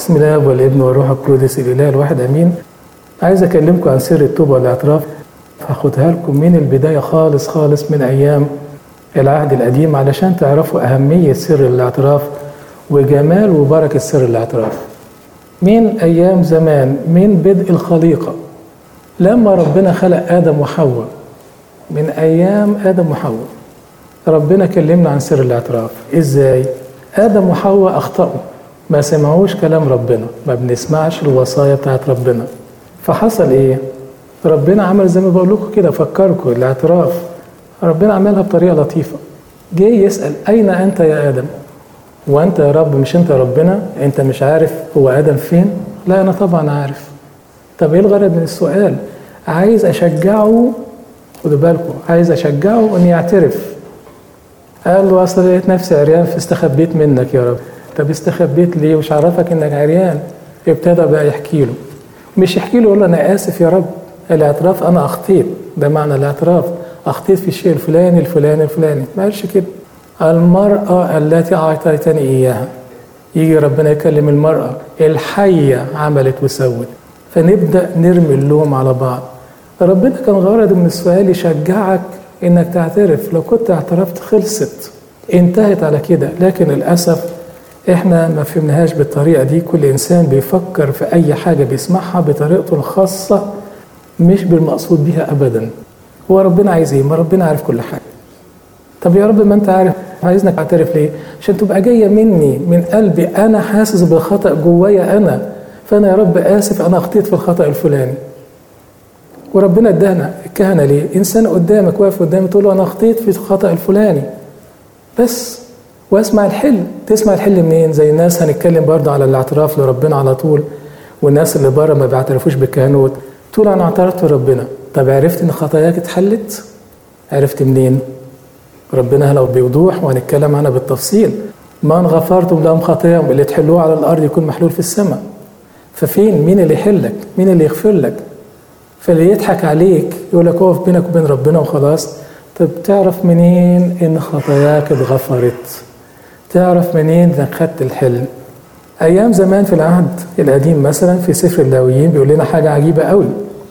بسم الله والابن والروح القدس الاله الواحد امين. عايز اكلمكم عن سر التوبه والاعتراف. هاخدها لكم من البدايه خالص من ايام العهد القديم علشان تعرفوا اهميه سر الاعتراف وجمال وبركه سر الاعتراف. من ايام زمان، من بدء الخليقه، لما ربنا خلق ادم وحواء، من ايام ادم وحواء ربنا كلمنا عن سر الاعتراف. ازاي؟ ادم وحواء اخطأوا، ما سمعوش كلام ربنا، ما بنسمعش الوصايا بتاعت ربنا. فحصل ايه؟ ربنا عمل زي ما بقول لكم كده، فكركم الاعتراف ربنا عملها بطريقه لطيفه. جه يسأل اين انت يا ادم؟ وانت يا رب مش انت ربنا؟ انت مش عارف هو ادم فين؟ لا انا طبعا عارف. طب ايه الغرض من السؤال؟ عايز اشجعه، خدوا بالكم، عايز اشجعه ان يعترف. قال له اصل لقيت نفسي عريان فاستخبيت منك يا رب. طب استخبيت ليه؟ وش عرفك انك عريان؟ ابتدى بقى يحكي له، مش يحكي له يقول له انا اسف يا رب. الاعتراف انا اخطيت، ده معنى الاعتراف، اخطيت في الشيء الفلاني. ما قالش كده. المرأة التي اعطيتني اياها، يجي ربنا يكلم المرأة الحية عملت وسوت، فنبدأ نرمي اللوم على بعض. ربنا كان غرض من السؤال يشجعك انك تعترف. لو كنت اعترفت خلصت، انتهت على كده. لكن للأسف احنا ما فهمناهاش بالطريقة دي. كل انسان بيفكر في اي حاجة بيسمعها بطريقته الخاصة، مش بالمقصود بيها ابدا. هو ربنا عايز ايه؟ ما ربنا عارف كل حاجة. طب يا رب ما انت عارف، عايزنك اعترف ليه؟ عشان تبقى جاية مني من قلبي، انا حاسس بالخطأ جوايا انا، فانا يا رب اسف انا اخطيت في الخطأ الفلاني. وربنا ادانا الكهنة ليه؟ انسان قدامك واقف قدامي تقول له انا اخطيت في الخطأ الفلاني بس، واسمع الحل. تسمع الحل منين؟ زي الناس هنتكلم برضه على الاعتراف لربنا على طول، والناس اللي بره ما بيعترفوش بالكهنوت تقول انا اعترفت لربنا. طب عرفت ان خطاياك اتحلت؟ عرفت منين؟ ربنا لو بوضوح وهنتكلم عنها بالتفصيل، من غفرتم لهم خطاياهم اللي تحلوه على الارض يكون محلول في السماء. ففين؟ مين اللي يحلك؟ مين اللي يغفر لك؟ فاللي يضحك عليك يقول لك اقف بينك وبين ربنا وخلاص. طب تعرف منين ان خطاياك اتغفرت؟ تعرف منين انك خدت الحلم؟ ايام زمان في العهد القديم مثلا في سفر اللاويين بيقول لنا حاجه عجيبه قوي.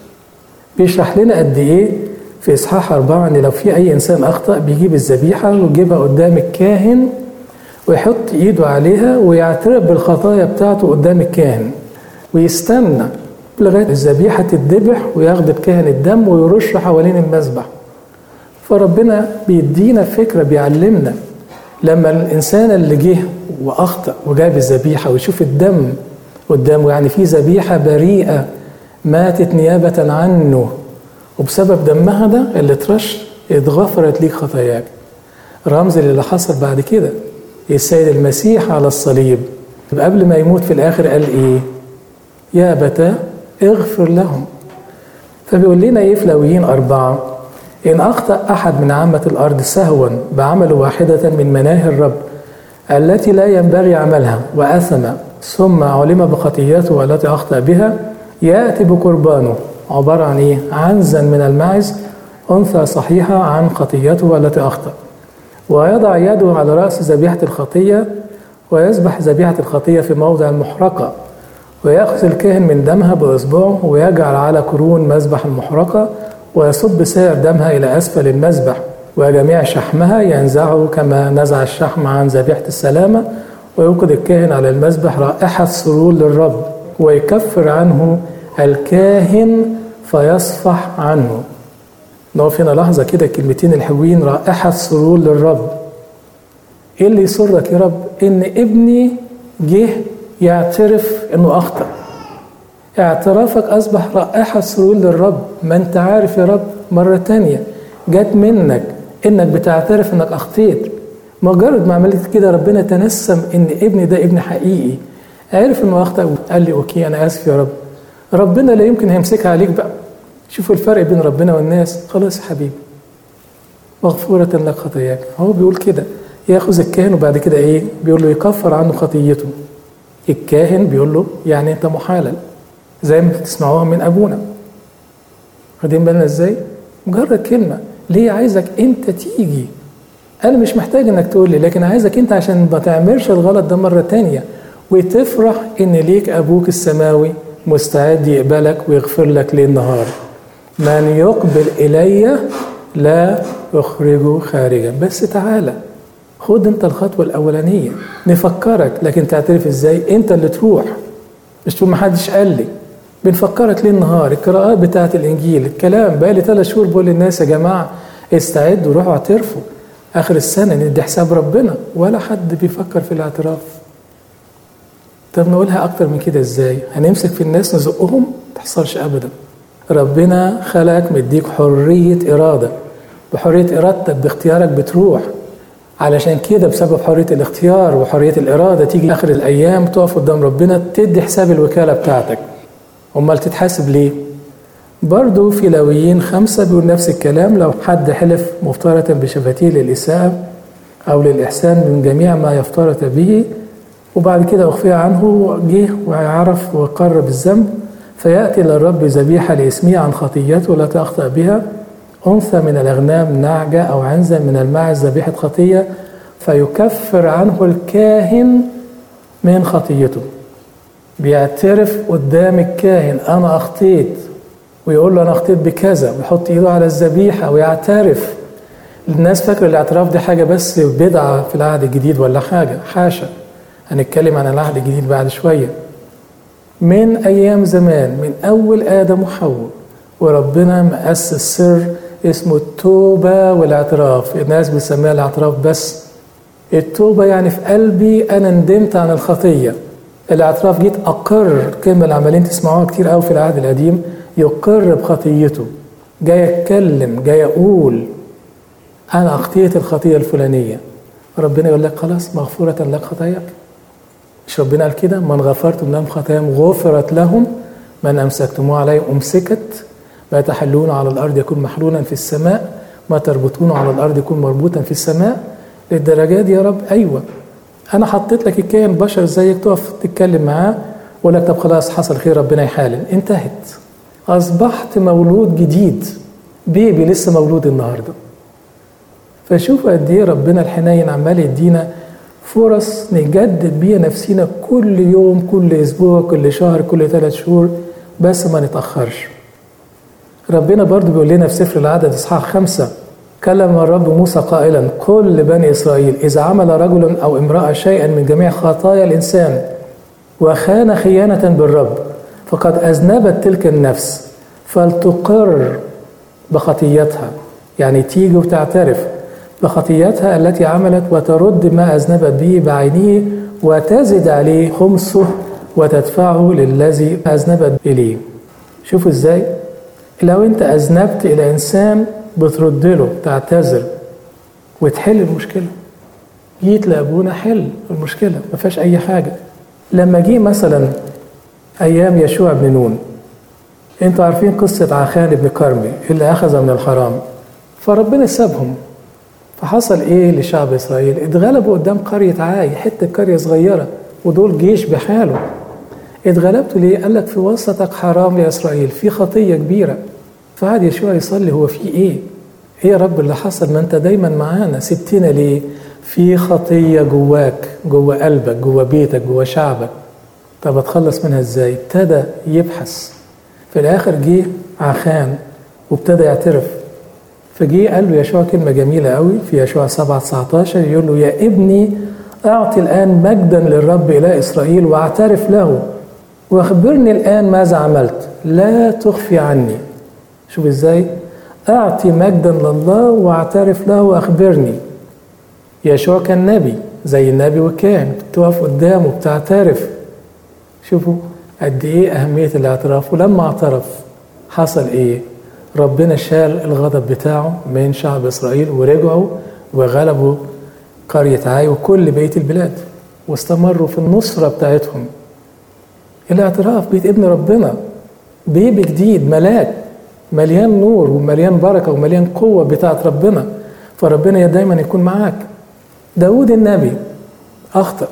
بيشرح لنا قد ايه في اصحاح 4 ان لو في اي انسان اخطا بيجيب الذبيحه ويجيبها قدام الكاهن ويحط ايده عليها ويعترف بالخطايا بتاعته قدام الكاهن، ويستنى لغايه الذبيحه تتذبح وياخد الكاهن الدم ويرش حوالين المذبح. فربنا بيدينا فكره، بيعلمنا لما الانسان اللي جه واخطا وجاب الذبيحه ويشوف الدم قدامه، يعني في ذبيحه بريئه ماتت نيابه عنه، وبسبب دمها ده اللي اترش اتغفرت ليك خطاياك. رمز اللي حصل بعد كده السيد المسيح على الصليب قبل ما يموت في الاخر قال ايه؟ يا أبتاه اغفر لهم. فبيقول لنا ايه في لاويين 4؟ إن أخطأ أحد من عامة الأرض سهوا بعمل واحدة من مناهي الرب التي لا ينبغي عملها وأثم، ثم علم بخطيته التي أخطأ بها، يأتي بقربانه عبارة عن إيه؟ عنزا من الماعز، أنثى صحيحة عن خطيته التي أخطأ، ويضع يده على رأس ذبيحة الخطية ويذبح ذبيحة الخطية في موضع المحرقة، ويأخذ الكاهن من دمها بإصبعه ويجعل على قرون مذبح المحرقة ويصب سائر دمها إلى أسفل المذبح، وجميع شحمها ينزعه كما نزع الشحم عن ذبيحة السلامة، ويوقد الكاهن على المذبح رائحة سرور للرب، ويكفر عنه الكاهن فيصفح عنه. نقف هنا لحظة كده، كلمتين الحلوين، رائحة سرور للرب. إيه اللي يسرك يا رب؟ إن ابني جه يعترف إنه أخطأ. اعترافك أصبح رائحة سرور للرب. ما أنت عارف يا رب مرة تانية جات منك إنك بتعترف إنك أخطيت. مجرد ما عملت كده ربنا تنسم إن ابني ده ابن حقيقي، عارف إنه أخطأ، قال لي أوكي أنا آسف يا رب. ربنا لا يمكن هيمسكها عليك بقى. شوفوا الفرق بين ربنا والناس. خلاص يا حبيبي مغفورة لك خطاياك. هو بيقول كده، ياخذ الكاهن وبعد كده إيه؟ بيقول له يكفر عنه خطيته. الكاهن بيقول له يعني أنت محالل زي ما بتسمعوها من أبونا. واخدين بالنا إزاي؟ مجرد كلمة. ليه عايزك أنت تيجي؟ أنا مش محتاج إنك تقول لي، لكن عايزك أنت عشان ما تعملش الغلط ده مرة تانية وتفرح إن ليك أبوك السماوي مستعد يقبلك ويغفر لك ليل نهار. من يقبل إلي لا أخرجه خارجا. بس تعالى خد انت الخطوة الأولانية، نفكرك، لكن تعترف ازاي؟ انت اللي تروح، مش تقول محدش قال لي. بنفكرك ليل نهار، القراءات بتاعة الإنجيل، الكلام. بقالي 3 شهور بقول للناس يا جماعة استعدوا، روحوا اعترفوا، آخر السنة ندي حساب ربنا. ولا حد بيفكر في الاعتراف. طب نقولها أكتر من كده ازاي؟ هنمسك في الناس نزقهم؟ متحصلش أبدا. ربنا خلقك مديك حرية إرادة، بحرية إرادتك باختيارك بتروح. علشان كده بسبب حرية الاختيار وحرية الإرادة تيجي آخر الأيام تقف قدام ربنا تدي حساب الوكالة بتاعتك. أمال تتحاسب ليه؟ برضو في لاويين 5 بيقول نفس الكلام. لو حد حلف مفترة بشفتيه للإساءة أو للإحسان من جميع ما يفترط به، وبعد كده أخفي عنه، جه وعرف وقر بالذنب، فيأتي للرب ذبيحة لإسمه عن خطيته لا تخطأ بها، أنثى من الأغنام، نعجة أو عنزة من الماعز ذبيحة خطية، فيكفر عنه الكاهن من خطيته. بيعترف قدام الكاهن أنا أخطيت، ويقول له أنا أخطيت بكذا، ويحط إيده على الذبيحة ويعترف. الناس فاكرة الاعتراف دي حاجة بس بدعة في العهد الجديد ولا حاجة، حاشا. هنتكلم عن العهد الجديد بعد شوية. من أيام زمان، من أول آدم وحواء، وربنا مؤسس سر اسمه التوبة والاعتراف. الناس بتسميها الاعتراف بس. التوبة يعني في قلبي أنا ندمت عن الخطية. الاعتراف جيت أقر، الكلمة اللي عمالين تسمعوها كتير قوي في العهد القديم، يقر بخطيته، جاي أتكلم، جاي أقول أنا أخطيت الخطية الفلانية. ربنا يقول لك خلاص مغفورة لك خطاياك. مش ربنا قال كده؟ من غفرتم لهم خطاياهم غفرت لهم، من أمسكتموه عليه أمسكت، ما تحلون على الأرض يكون محلولا في السماء، ما تربطونه على الأرض يكون مربوطا في السماء. للدرجات دي يا رب؟ أيوة. أنا حطيت لك الكائن بشر زيك تقف تتكلم معاه وقول لك طب خلاص حصل خير ربنا يحالل، انتهت. أصبحت مولود جديد، بيبي لسه مولود النهاردة. فشوفوا قد ايه ربنا الحنين عمال يدينا فرص نجدد بيها نفسينا كل يوم، كل أسبوع، كل شهر، كل 3 شهور، بس ما نتأخرش. ربنا برضو بيقول لنا في سفر العدد إصحاح 5: كلم الرب موسى قائلا قل لبني إسرائيل إذا عمل رجل أو امرأة شيئا من جميع خطايا الإنسان وخان خيانة بالرب فقد أذنبت تلك النفس فلتقر بخطيتها. يعني تيجي وتعترف بخطيتها التي عملت وترد ما أذنبت به بعينه وتزد عليه خمسه وتدفعه للذي أذنبت إليه. شوفوا إزاي؟ لو أنت أذنبت إلى إنسان بترد له، تعتذر وتحل المشكلة. جيت لأبونا حل المشكلة، ما فيهاش أي حاجة. لما جه مثلا أيام يشوع بن نون، أنتوا عارفين قصة عخان بن كرمي اللي أخذ من الحرام، فربنا سابهم. فحصل إيه لشعب إسرائيل؟ اتغلبوا قدام قرية عاي، حتة قرية صغيرة، ودول جيش بحاله. اتغلبتوا ليه؟ قال لك في وسطك حرام يا إسرائيل، في خطية كبيرة. فقعد يشوع يصلي، هو في إيه؟ إيه يا رب اللي حصل؟ ما أنت دايما معانا، سبتنا ليه؟ في خطية جواك، جوا قلبك، جوا بيتك، جوا شعبك. طب أتخلص منها إزاي؟ ابتدى يبحث. في الآخر جه عخان وابتدى يعترف. فجي قال له يشوع كلمة جميلة قوي في يشوع 7:19، يقول له يا ابني أعطي الآن مجدا للرب إله إسرائيل واعترف له واخبرني الآن ماذا عملت، لا تخفي عني. شوف إزاي؟ أعطي مجدا لله واعترف له واخبرني. يشوع كان نبي زي النبي والكاهن، بتقف قدامه بتعترف. شوفوا قد إيه أهمية الاعتراف. ولما اعترف حصل إيه؟ ربنا شال الغضب بتاعه من شعب إسرائيل ورجعوا وغلبوا قرية عاي وكل بقية البلاد واستمروا في النصرة بتاعتهم. الاعتراف بيت ابن ربنا، بيبي جديد، ملاك مليان نور ومليان بركة ومليان قوة بتاعت ربنا. فربنا دايما يكون معاك. داود النبي أخطأ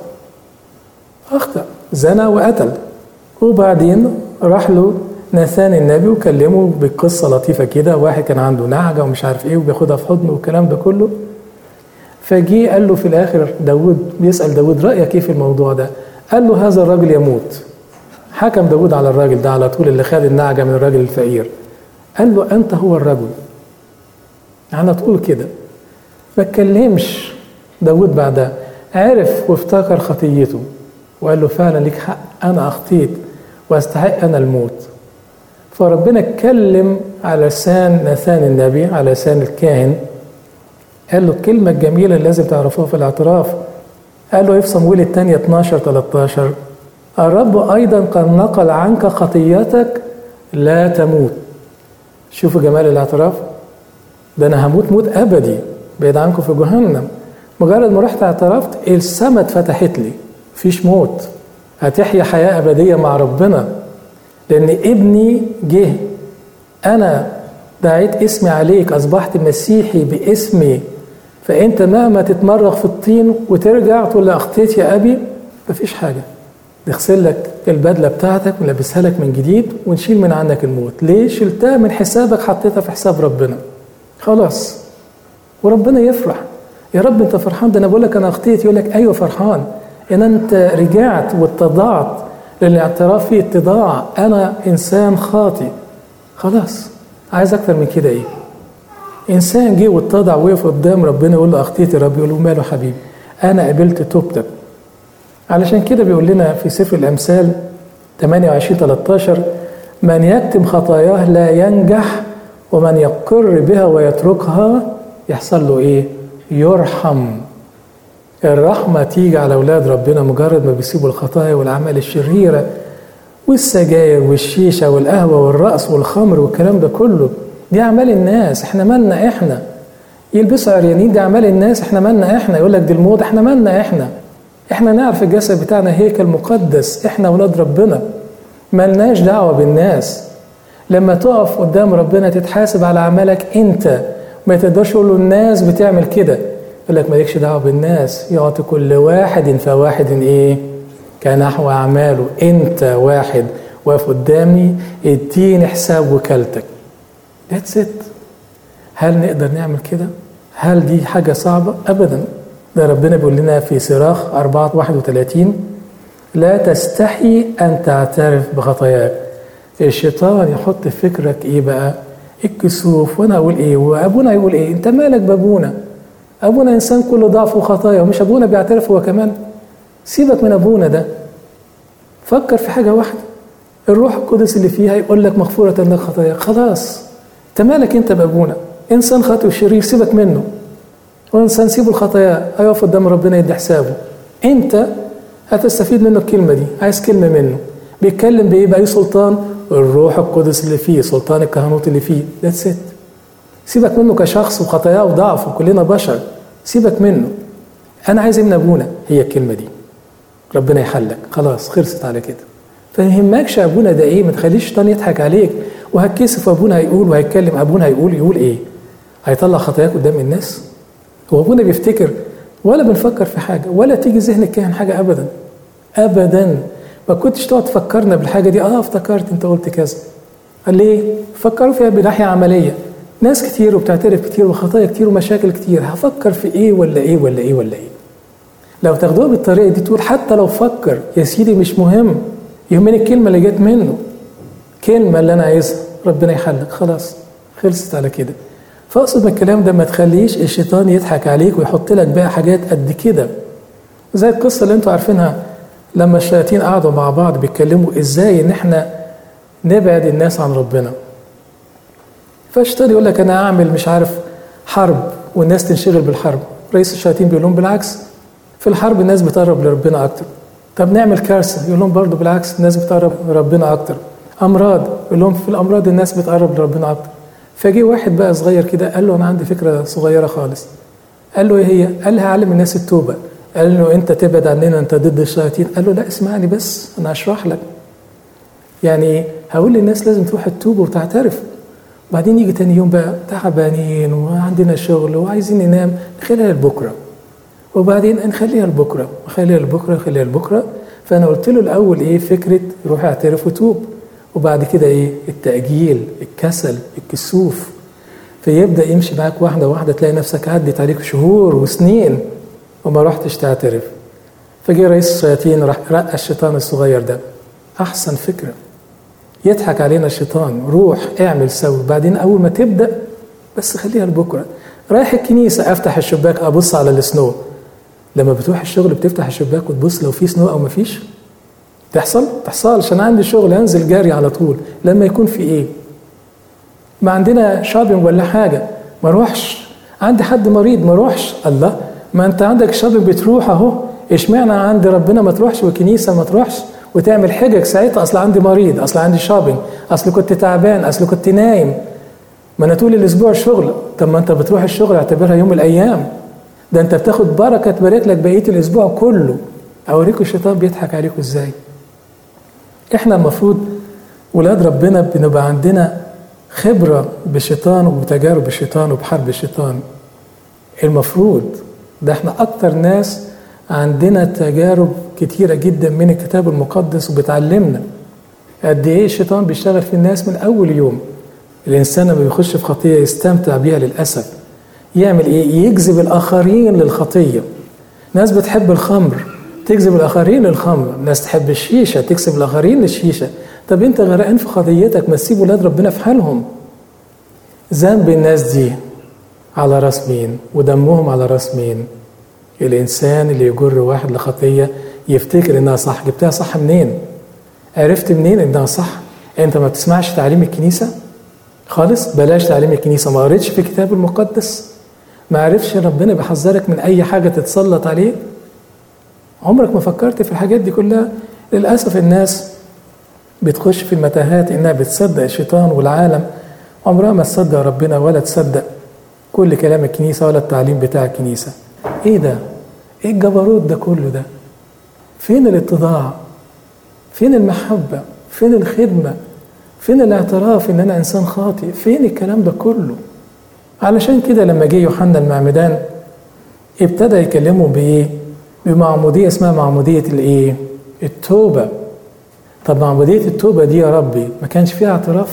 زنى وقتل، وبعدين راح له ناثان النبي وكلمه بقصة لطيفة كده. واحد كان عنده نعجة ومش عارف ايه وبياخدها في حضنه والكلام ده كله. فجي قال له في الآخر داود بيسأل داود رأيك ايه في الموضوع ده؟ قال له هذا الراجل يموت. حكم داود على الراجل ده على طول اللي خد النعجة من الراجل الفقير، قال له أنت هو الرجل على طول كده. ما اتكلمش داود بعدها، عرف وافتكر خطيته وقال له فعلا ليك حق، أنا أخطيت واستحق أنا الموت. فربنا اتكلم على لسان ناثان النبي، على لسان الكاهن، قال له الكلمة الجميلة اللي لازم تعرفوها في الاعتراف. قال له في صمويل الثانية 12-13 الرب أيضا قد نقل عنك خطيتك لا تموت. شوفوا جمال الاعتراف ده، أنا هموت موت أبدي بعيد عنكم في جهنم. مجرد ما رحت اعترفت السماء اتفتحت لي، مفيش موت، هتحيا حياة أبدية مع ربنا، لأن ابني جه، أنا دعيت اسمي عليك، أصبحت مسيحي باسمي. فأنت مهما تتمرغ في الطين وترجع تقول لي أخطيت يا أبي، مفيش حاجة، نغسل لك البدلة بتاعتك ونلبسها لك من جديد ونشيل من عنك الموت. ليه؟ شلتها من حسابك حطيتها في حساب ربنا، خلاص. وربنا يفرح، يا رب أنت فرحان؟ ده أنا بقول لك أنا أخطيت. يقول لك أيوة فرحان إن أنت رجعت واتضعت، لأن الاعتراف فيه اتضاع، أنا إنسان خاطئ. خلاص، عايز أكتر من كده إيه؟ إنسان جه واتضع وقف قدام ربنا يقول له أخطيت يا رب، يقول له ماله حبيبي، أنا قبلت توبتك. علشان كده بيقول لنا في سفر الأمثال 28-13 من يكتم خطاياه لا ينجح، ومن يقر بها ويتركها يحصل له إيه؟ يرحم. الرحمة تيجي على أولاد ربنا مجرد ما بيسيبوا الخطايا والأعمال الشريرة والسجاير والشيشة والقهوة والرقص والخمر والكلام ده كله. دي أعمال الناس، إحنا مالنا إحنا؟ يلبسوا عريانين، دي أعمال الناس، إحنا مالنا إحنا؟ يقول لك دي الموضة، إحنا مالنا إحنا؟ إحنا نعرف الجسد بتاعنا هيكل مقدس، إحنا أولاد ربنا، مالناش دعوة بالناس. لما تقف قدام ربنا تتحاسب على أعمالك أنت، ما تقدرش تقول له الناس بتعمل كده. يقول لك مالكش دعوة بالناس، يعطي كل واحد فواحد إيه؟ كنحو أعماله. أنت واحد واقف قدامي، اديني حساب وكالتك. That's it. هل نقدر نعمل كده؟ هل دي حاجة صعبة؟ أبدا. ده ربنا بيقول لنا في صراخ 4:31 لا تستحي أن تعترف بخطاياك. الشيطان يحط في فكرك إيه بقى؟ الكسوف، وأنا أقول إيه وأبونا يقول إيه. أنت مالك بأبونا؟ أبونا إنسان كله ضعف وخطايا، ومش أبونا بيعترف هو كمان؟ سيبك من أبونا ده، فكر في حاجة واحدة، الروح القدس اللي فيها يقول لك مغفورة لك خطاياك. خلاص، أنت مالك أنت بأبونا؟ إنسان خاطئ وشرير، سيبك منه. وإنسان سيبه الخطايا هيقف قدام ربنا يدي حسابه. أنت هتستفيد منه الكلمة دي، عايز كلمة منه بيتكلم بإيه؟ بأي سلطان؟ الروح القدس اللي فيه، سلطان الكهنوت اللي فيه. That's it. سيبك منه كشخص وخطاياه وضعف، وكلنا بشر، سيبك منه. أنا عايز من أبونا، هي الكلمة دي، ربنا يحلك، خلاص خلصت على كده. فيهمكش أبونا ده إيه، ما تخليش الشيطان يضحك عليك وهتكسف. أبونا هيقول وهيتكلم، أبونا يقول إيه؟ هيطلع خطاياك قدام الناس؟ هو أبونا بيفتكر؟ ولا بنفكر في حاجة، ولا تيجي ذهن الكاهن حاجة أبدا أبدا. ما كنتش تقعد تفكرنا بالحاجة دي. افتكرت أنت قلت كذا. قال ليه؟ فكروا فيها بناحية عملية. ناس كتير وبتعترف كتير وخطايا كتير ومشاكل كتير، هفكر في إيه ولا إيه ولا إيه ولا إيه؟ لو تاخدوها بالطريقة دي تقول حتى لو فكر يا سيدي مش مهم، يهمني الكلمة اللي جت منه، كلمة اللي أنا عايزها، ربنا يحلك، خلاص خلصت على كده. فاقصد بالكلام ده ما تخليش الشيطان يضحك عليك ويحط لك بقى حاجات قد كده، زي القصة اللي انتوا عارفينها لما الشياطين قعدوا مع بعض بيتكلموا ازاي ان احنا نبعد الناس عن ربنا. فالشيطان يقول لك انا اعمل مش عارف حرب والناس تنشغل بالحرب. رئيس الشياطين بيقول لهم بالعكس، في الحرب الناس بتقرب لربنا اكتر. طب نعمل كارثة، يقول لهم برضه بالعكس الناس بتقرب لربنا اكتر. امراض، يقول لهم في الامراض الناس بتقرب لربنا اكتر. فجي واحد بقى صغير كده قال له انا عندي فكرة صغيرة خالص. قال له ايه هي؟ قال له هعلم الناس التوبة. قال له انت تبعد عننا، انت ضد الشياطين. قال له لا اسمعني بس انا هشرح لك. يعني هقول للناس لازم تروح التوبة وتعترف، وبعدين يجي تاني يوم بقى تعبانين وعندنا شغل وعايزين ننام، نخليها لبكره، وبعدين نخليها لبكره نخليها لبكره نخليها لبكره. فانا قلت له الاول ايه فكره روح اعترف وتوب، وبعد كده ايه التأجيل، الكسل، الكسوف. فيبدأ يمشي معاك واحدة واحدة، تلاقي نفسك عدت عليك شهور وسنين وما رحتش تعترف. فجي رئيس الشياطين راح رقى الشيطان الصغير ده. أحسن فكرة، يضحك علينا الشيطان، روح اعمل سوي، بعدين أول ما تبدأ بس خليها لبكرة. رايح الكنيسة أفتح الشباك أبص على السنو. لما بتروح الشغل بتفتح الشباك وتبص لو في سنو أو ما فيش؟ تحصلش. أنا عندي شغل أنزل جاري على طول. لما يكون في إيه؟ ما عندنا شوبينج ولا حاجة ما روحش، عندي حد مريض ما روحش. الله، ما أنت عندك شوبينج بتروح أهو، إشمعنى عند ربنا ما تروحش والكنيسة ما تروحش وتعمل حجج ساعتها؟ أصل عندي مريض، أصل عندي شوبينج، أصل كنت تعبان، أصل كنت نايم، ما أنا طول الأسبوع شغل. طب ما أنت بتروح الشغل اعتبرها يوم الأيام، ده أنت بتاخد بركة تبارك لك بقية الأسبوع كله. أوريكم الشيطان بيضحك عليكم إزاي. إحنا المفروض ولاد ربنا بنبقى عندنا خبرة بالشيطان وبتجارب الشيطان وبحرب الشيطان. المفروض ده احنا أكتر ناس عندنا تجارب كتيرة جدا من الكتاب المقدس، وبتعلمنا قد ايه الشيطان بيشتغل في الناس من أول يوم. الإنسان لما بيخش في خطية يستمتع بيها للأسف. يعمل ايه؟ يجذب الآخرين للخطية. ناس بتحب الخمر تجذب الآخرين للخمر، ناس تحب الشيشة تجذب الآخرين للشيشة. طب انت غرقان في خطيتك، ما تسيب ولاد ربنا في حالهم. ذنب الناس دي على راس مين؟ ودمهم على راس مين؟ الإنسان اللي يجر واحد لخطية يفتكر إنها صح. جبتها صح منين؟ عرفت منين إنها صح؟ أنت ما بتسمعش تعليم الكنيسة خالص؟ بلاش تعليم الكنيسة. ما قريتش في الكتاب المقدس؟ ما عرفش ربنا بيحذرك من أي حاجة تتسلط عليه؟ عمرك ما فكرت في الحاجات دي كلها؟ للأسف الناس بتخش في المتاهات إنها بتصدق الشيطان والعالم، عمرها ما تصدق ربنا ولا تصدق كل كلام الكنيسة ولا التعليم بتاع الكنيسة. ايه ده؟ ايه الجبروت ده كله ده؟ فين الاتضاع؟ فين المحبة؟ فين الخدمة؟ فين الاعتراف ان انا انسان خاطئ؟ فين الكلام ده كله؟ علشان كده لما جه يوحنا المعمدان ابتدى يكلمه بايه؟ بمعمودية اسمها معمودية الايه؟ التوبة. طب معمودية التوبة دي يا ربي ما كانش فيها اعتراف؟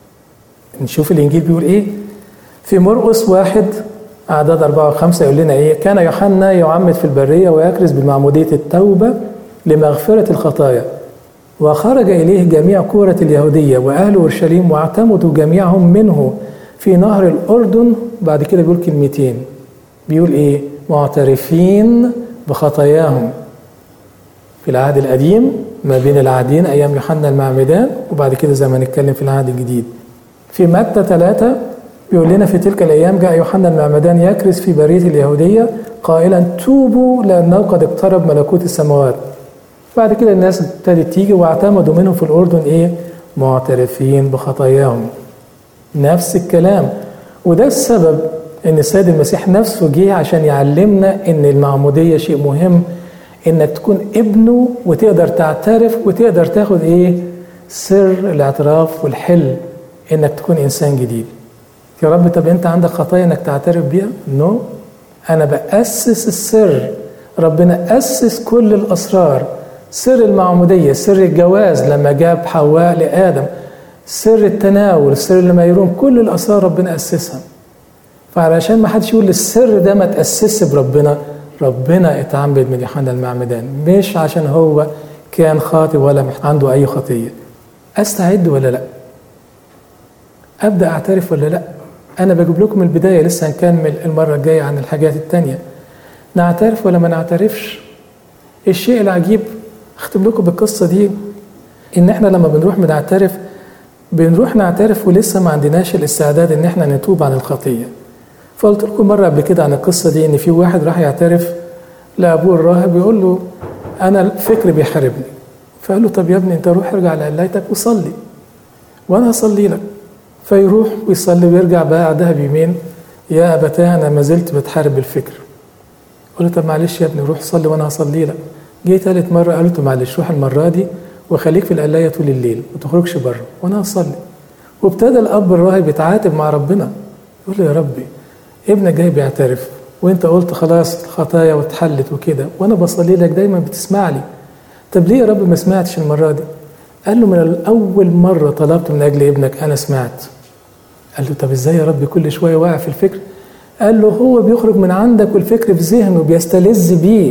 نشوف الانجيل بيقول ايه في مرقس 1 أعداد 4 و5. يقول لنا إيه؟ كان يوحنا يعمد في البرية ويكرز بمعمودية التوبة لمغفرة الخطايا، وخرج إليه جميع كورة اليهودية وأهل أورشليم واعتمدوا جميعهم منه في نهر الأردن. بعد كده بيقول كلمتين، بيقول إيه؟ معترفين بخطاياهم. في العهد القديم ما بين العهدين أيام يوحنا المعمدان، وبعد كده زي ما نتكلم في العهد الجديد. في متى 3 بيقول لنا في تلك الأيام جاء يوحنا المعمدان يكرز في برية اليهودية قائلا توبوا لأنه قد اقترب ملكوت السماوات. بعد كده الناس ابتدت تيجي واعتمدوا منهم في الأردن إيه؟ معترفين بخطاياهم. نفس الكلام. وده السبب إن السيد المسيح نفسه جه عشان يعلمنا إن المعمودية شيء مهم، إنك تكون ابنه وتقدر تعترف وتقدر تاخد إيه؟ سر الاعتراف والحل، إنك تكون إنسان جديد. يا رب طب أنت عندك خطايا إنك تعترف بيها؟ نو. أنا بأسس السر. ربنا أسس كل الأسرار. سر المعمودية، سر الجواز لما جاب حواء لآدم، سر التناول، سر الميرون، كل الأسرار ربنا أسسها. فعلشان ما حدش يقول السر ده ما تأسس بربنا، ربنا اتعمد من يوحنا المعمدان، مش عشان هو كان خاطئ ولا عنده أي خطية. أستعد ولا لأ؟ أبدأ أعترف ولا لأ؟ أنا بجيب لكم البداية، لسه هنكمل المرة الجاية عن الحاجات التانية. نعترف ولا ما نعترفش؟ الشيء العجيب أختم لكم بالقصة دي، إن إحنا لما بنروح نعترف ولسه ما عندناش الاستعداد إن إحنا نتوب عن الخطية. فقلت لكم مرة قبل كده عن القصة دي، إن في واحد راح يعترف لأبوه الراهب، يقول له أنا الفكر بيحاربني. فقال له طب يا ابني أنت روح ارجع لقلايتك وصلي وأنا هصلي لك. فيروح ويصلي ويرجع بقى بعدها بيومين، يا أبتاه أنا ما زلت بتحارب الفكر. قال له طب معلش يا ابني روح صلي وأنا هصلي لك. جه ثالث مرة قال له معلش روح المرة دي وخليك في القلاية طول الليل ما تخرجش بره وأنا هصلي. وابتدى الأب الراهب يتعاتب مع ربنا، يقول له يا ربي ابنك جاي بيعترف وانت قلت خلاص الخطايا واتحلت وكده، وانا بصلي لك دايما بتسمع لي، طب ليه يا رب ما سمعتش المرة دي؟ قال له من الأول مرة طلبت من أجل ابنك أنا سمعت. قال له طب ازاي يا رب كل شوية واقع في الفكر؟ قال له هو بيخرج من عندك والفكر في ذهنه بيستلذ بيه،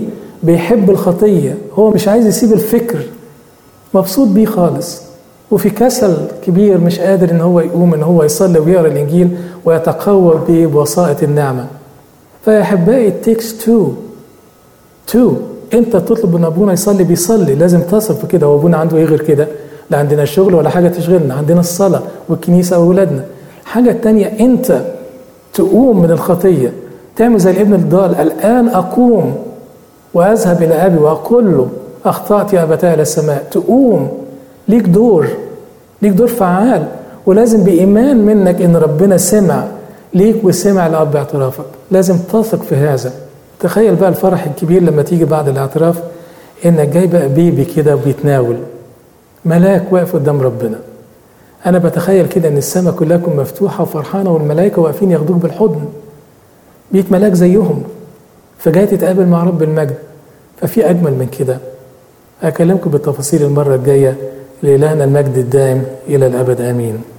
بيحب الخطية، هو مش عايز يسيب الفكر، مبسوط بيه خالص، وفي كسل كبير مش قادر ان هو يقوم ان هو يصلي ويقرا الانجيل ويتقوى به بوسائط النعمه. فيا احبائي it takes two. انت تطلب من ابونا يصلي بيصلي، لازم تصل في كده. وابونا عنده ايه غير كده؟ لا عندنا شغل ولا حاجه تشغلنا، عندنا الصلاه والكنيسه واولادنا. حاجه التانيه انت تقوم من الخطيه، تعمل زي الابن الضال، الان اقوم واذهب الى ابي واقول له اخطات يا ابتاه الى السماء. تقوم، ليك دور فعال، ولازم بإيمان منك إن ربنا سمع ليك وسمع لأب اعترافك. لازم تثق في هذا. تخيل بقى الفرح الكبير لما تيجي بعد الاعتراف إنك جاي بقى بيبي كده وبيتناول، ملاك واقف قدام ربنا. أنا بتخيل كده إن السماء كلها تكون مفتوحة وفرحانة، والملائكة واقفين ياخدوك بالحضن، بيك ملاك زيهم، فجاي تتقابل مع رب المجد. ففي أجمل من كده؟ أكلمكم بالتفاصيل المرة الجاية. لإلهنا المجد الدائم إلى الأبد آمين.